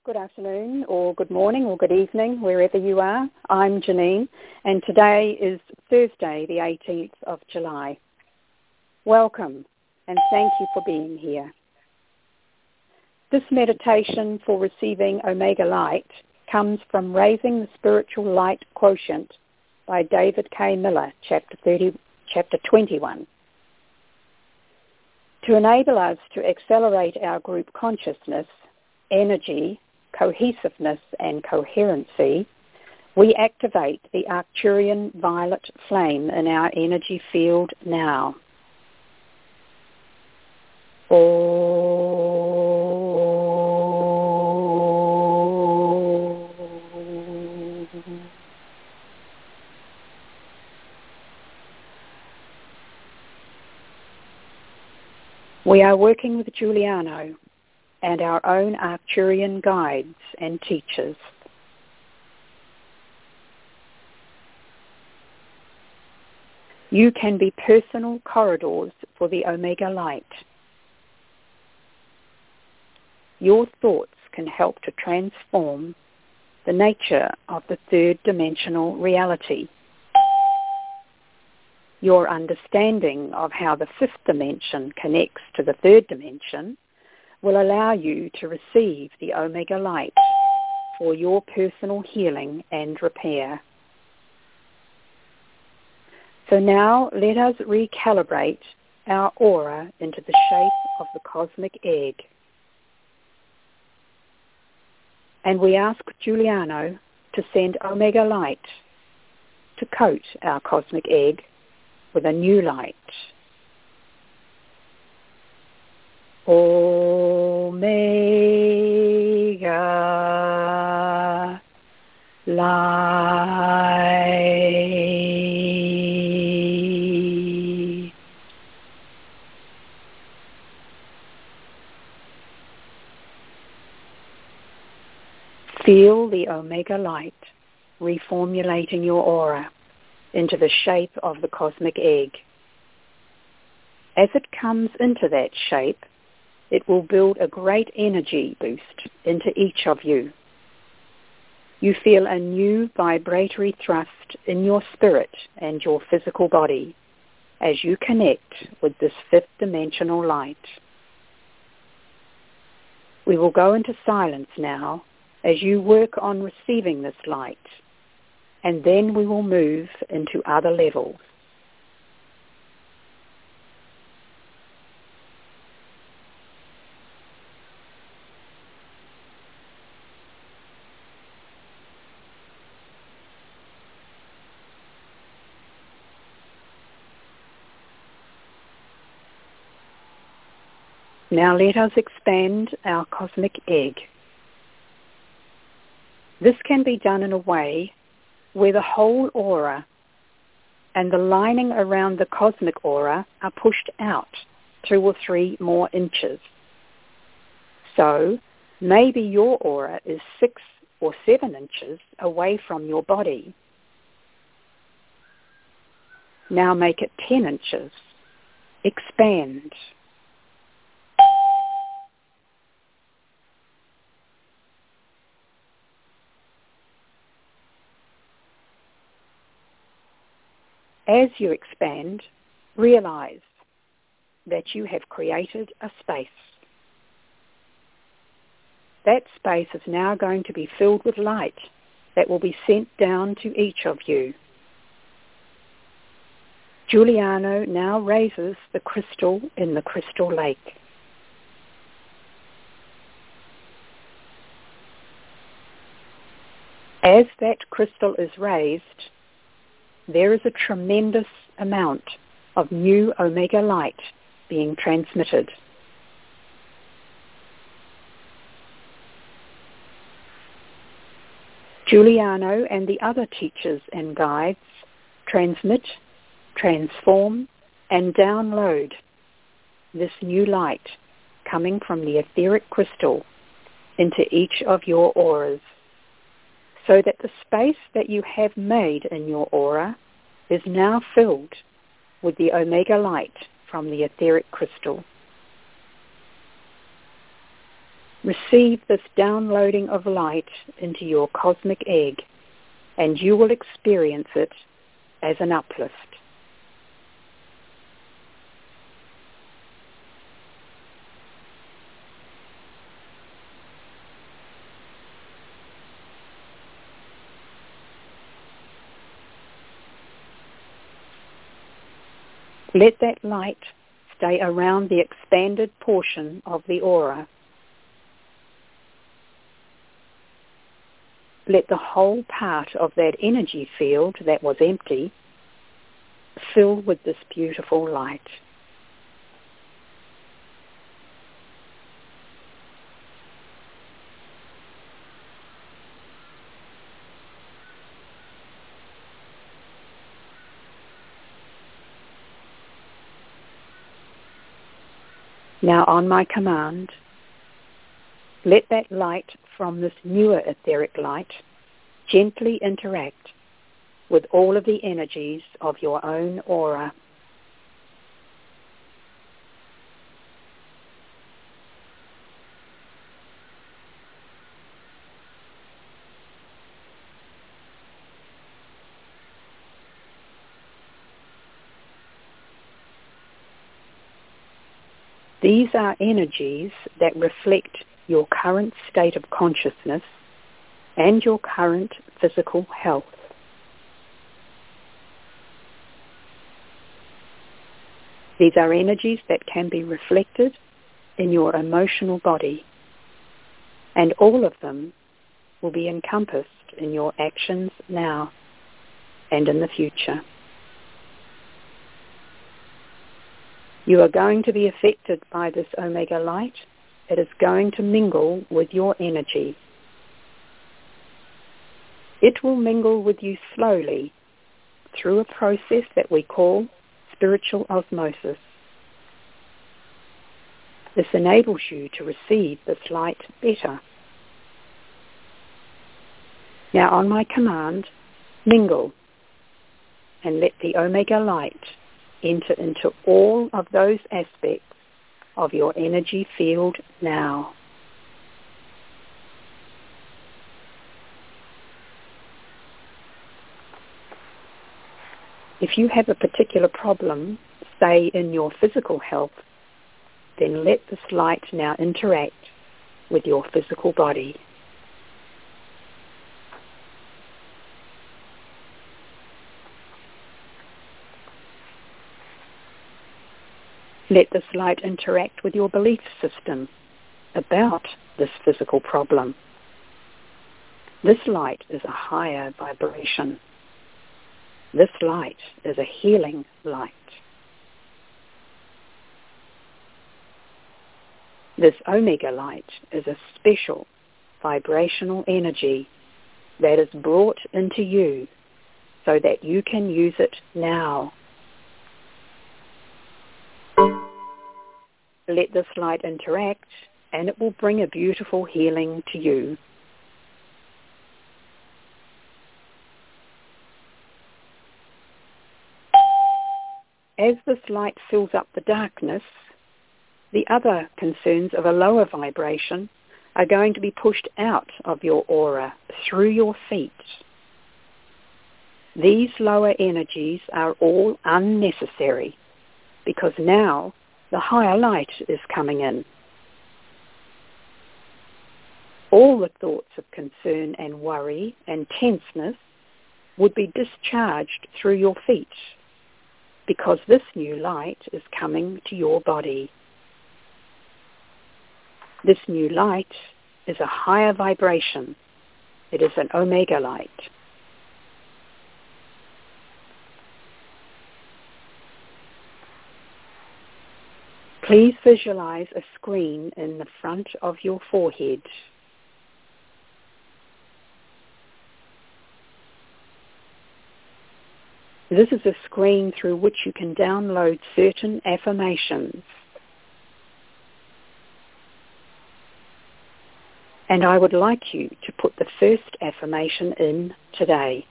good afternoon, or good morning, or good evening, wherever you are. I'm Janine, and today is Thursday, the 18th of July. Welcome, and thank you for being here. This meditation for receiving Omega Light comes from Raising the Spiritual Light Quotient by David K. Miller, Chapter 21. To enable us to accelerate our group consciousness, energy, cohesiveness, and coherency, we activate the Arcturian violet flame in our energy field now. We are working with Giuliano and our own Arcturian guides and teachers. You can be personal corridors for the Omega Light. Your thoughts can help to transform the nature of the third-dimensional reality. Your understanding of how the fifth dimension connects to the third dimension will allow you to receive the Omega Light for your personal healing and repair. So now let us recalibrate our aura into the shape of the cosmic egg. And we ask Giuliano to send Omega Light to coat our cosmic egg with a new light. Omega Light. Feel the Omega Light reformulating your aura into the shape of the cosmic egg. As it comes into that shape, it will build a great energy boost into each of you. You feel a new vibratory thrust in your spirit and your physical body as you connect with this fifth dimensional light. We will go into silence now as you work on receiving this light, and then we will move into other levels. Now let us expand our cosmic egg. This can be done in a way where the whole aura and the lining around the cosmic aura are pushed out 2 or 3 more inches. So maybe your aura is 6 or 7 inches away from your body. Now make it 10 inches. Expand. As you expand, realize that you have created a space. That space is now going to be filled with light that will be sent down to each of you. Giuliano now raises the crystal in the crystal lake. As that crystal is raised, there is a tremendous amount of new Omega Light being transmitted. Giuliano and the other teachers and guides transmit, transform, and download this new light coming from the etheric crystal into each of your auras, so that the space that you have made in your aura is now filled with the Omega Light from the etheric crystal. Receive this downloading of light into your cosmic egg, and you will experience it as an uplift. Let that light stay around the expanded portion of the aura. Let the whole part of that energy field that was empty fill with this beautiful light. Now, on my command, let that light from this newer etheric light gently interact with all of the energies of your own aura. These are energies that reflect your current state of consciousness and your current physical health. These are energies that can be reflected in your emotional body, and all of them will be encompassed in your actions now and in the future. You are going to be affected by this Omega light. It is going to mingle with your energy. It will mingle with you slowly through a process that we call spiritual osmosis. This enables you to receive this light better. Now, on my command, mingle and let the Omega light enter into all of those aspects of your energy field now. If you have a particular problem, say in your physical health, then let this light now interact with your physical body. Let this light interact with your belief system about this physical problem. This light is a higher vibration. This light is a healing light. This Omega light is a special vibrational energy that is brought into you so that you can use it now. Let this light interact, and it will bring a beautiful healing to you. As this light fills up the darkness, the other concerns of a lower vibration are going to be pushed out of your aura through your feet. These lower energies are all unnecessary because now the higher light is coming in. All the thoughts of concern and worry and tenseness would be discharged through your feet because this new light is coming to your body. This new light is a higher vibration. It is an Omega light. Please visualize a screen in the front of your forehead. This is a screen through which you can download certain affirmations. And I would like you to put the first affirmation in today.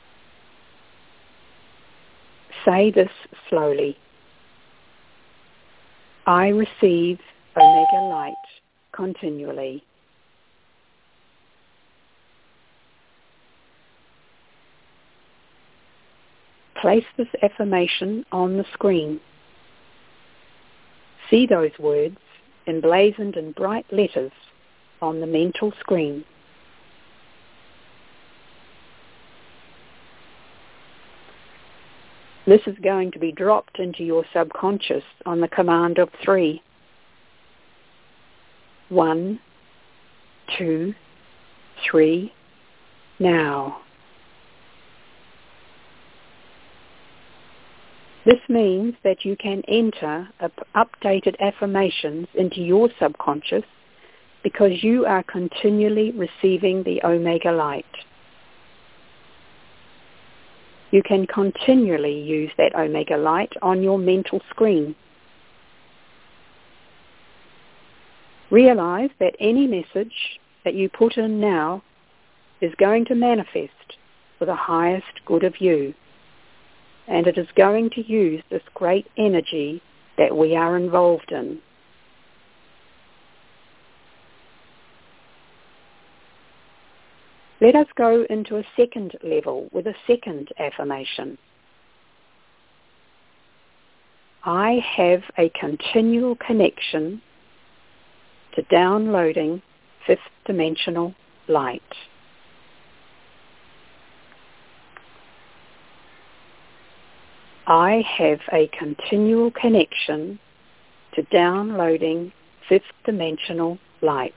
Say this slowly. I receive Omega light continually. place this affirmation on the screen. See those words emblazoned in bright letters on the mental screen. This is going to be dropped into your subconscious on the command of 3. 1, 2, 3, now. This means that you can enter updated affirmations into your subconscious because you are continually receiving the Omega Light. You can continually use that Omega Light on your mental screen. Realize that any message that you put in now is going to manifest for the highest good of you, and it is going to use this great energy that we are involved in. Let us go into a second level with a second affirmation. I have a continual connection to downloading fifth dimensional light. I have a continual connection to downloading fifth dimensional light.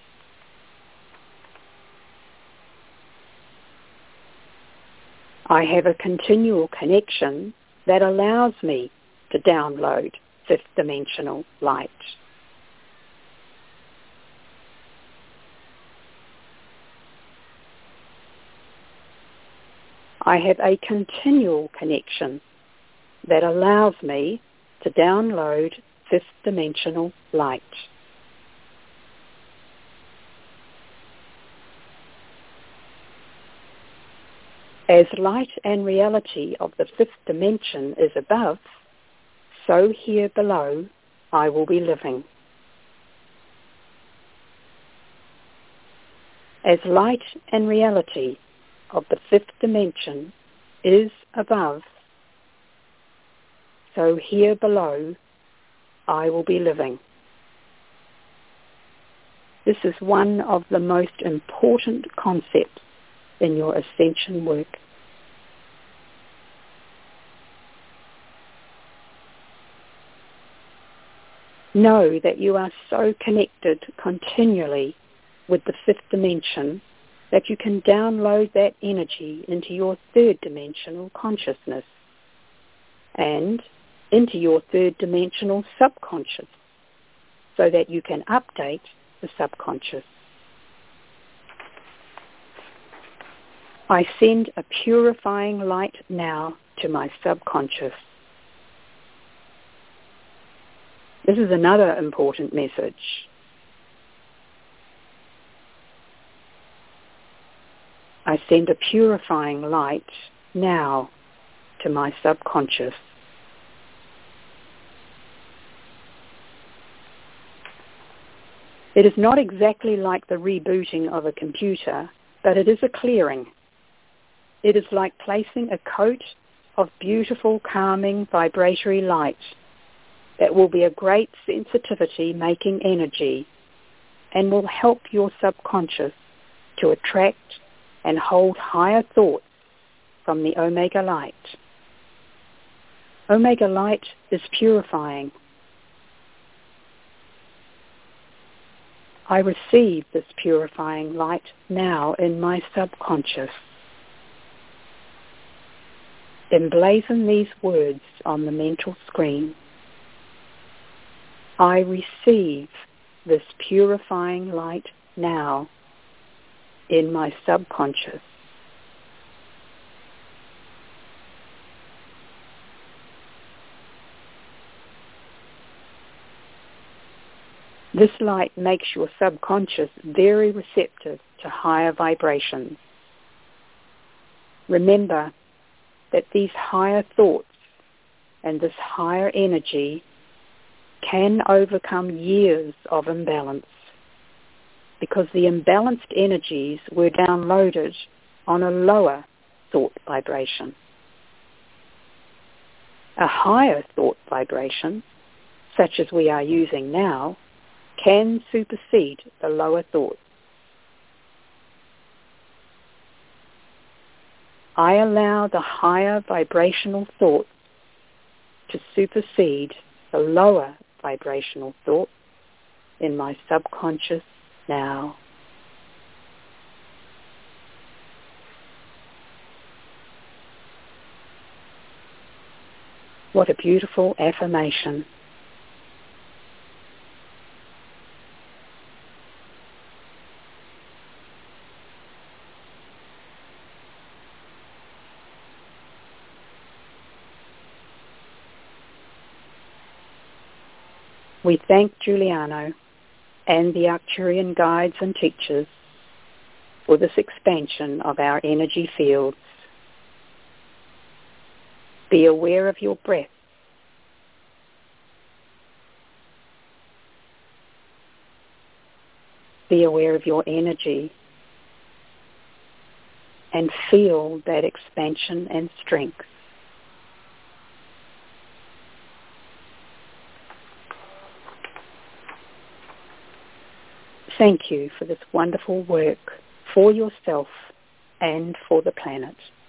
I have a continual connection that allows me to download fifth dimensional light. I have a continual connection that allows me to download fifth dimensional light. As light and reality of the fifth dimension is above, so here below I will be living. As light and reality of the fifth dimension is above, so here below I will be living. This is one of the most important concepts in your ascension work. Know that you are so connected continually with the fifth dimension that you can download that energy into your third dimensional consciousness and into your third dimensional subconscious so that you can update the subconscious. I send a purifying light now to my subconscious. This is another important message. I send a purifying light now to my subconscious. It is not exactly like the rebooting of a computer, but it is a clearing. It is like placing a coat of beautiful, calming, vibratory light that will be a great sensitivity-making energy and will help your subconscious to attract and hold higher thoughts from the Omega Light. Omega Light is purifying. I receive this purifying light now in my subconscious. Emblazon these words on the mental screen. I receive this purifying light now in my subconscious. This light makes your subconscious very receptive to higher vibrations. Remember that these higher thoughts and this higher energy can overcome years of imbalance because the imbalanced energies were downloaded on a lower thought vibration. A higher thought vibration, such as we are using now, can supersede the lower thoughts. I allow the higher vibrational thoughts to supersede the lower vibrational thoughts in my subconscious now. What a beautiful affirmation. We thank Giuliano and the Arcturian guides and teachers for this expansion of our energy fields. Be aware of your breath. Be aware of your energy and feel that expansion and strength. Thank you for this wonderful work for yourself and for the planet.